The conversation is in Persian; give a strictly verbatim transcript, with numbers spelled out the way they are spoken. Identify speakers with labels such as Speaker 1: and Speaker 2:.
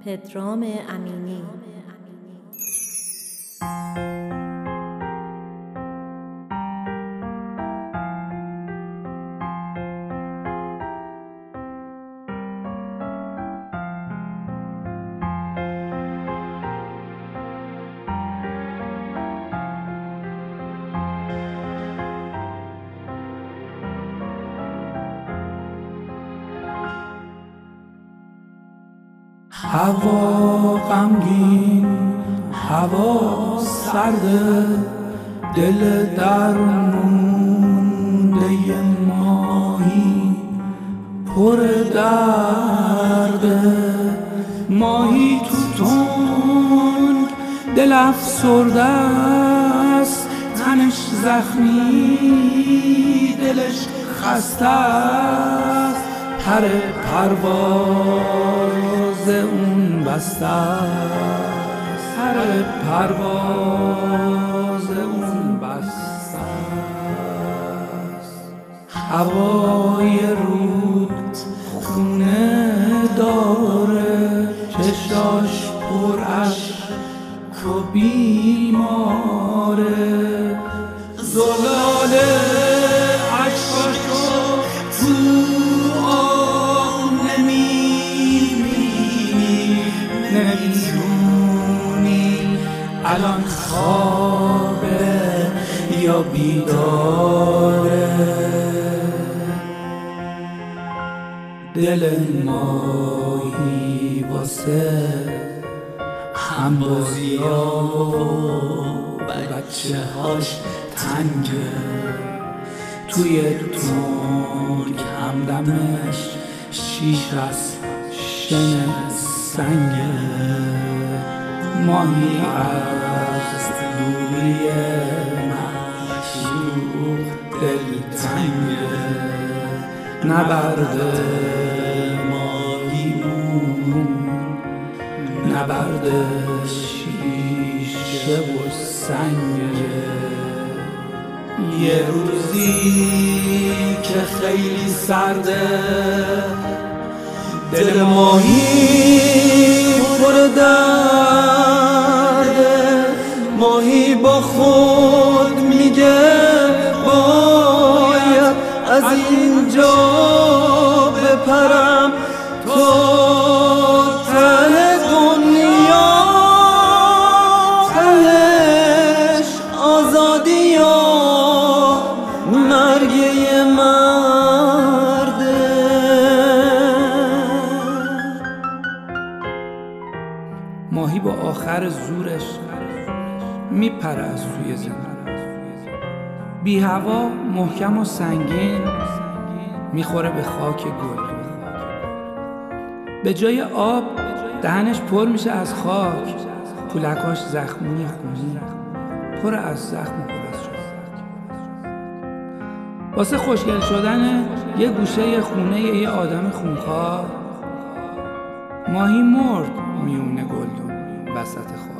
Speaker 1: پدرام امینی.
Speaker 2: هوا غمگین، هوا سرده، دل درمونده ماهی پر درده. ماهی تو تنگ دل افسرده است، تنش زخمی دلش خسته است. پر پرواز اون بسته است، پر پرواز اون بسته است. هوای رود خونه داره، چشاش پر اشک و بیماره. زلال اشکاشو تو نمیدونی الان خوابه یا بیداره. دل ماهی واسه همبازی ها و بچه هاش تنگه، توی تنگ همدمش شیش از شن سنگه. ماهی از دوری معشوق دلتنگه، نبرد ماهیمون نبرد شیشه و سنگه. یه روزی که خیلی سرده، دل ماهی پر درده. ماهی با خود میگه باید از اینجا بپرم تا ته دنیا، تهش آزادی یا مرگ یه مرده. ماهی با آخر زورش میپره از توی زمین، بی هوا محکم و سنگین میخوره به خاک گل. به جای آب دهنش پر میشه از خاک، پولکاش زخمی خونی پر از زخم و پر از شد. واسه خوشگل شدن یه گوشه خونه یه آدم خونخوار، ماهی مرد میونه گلدون وسط خاک.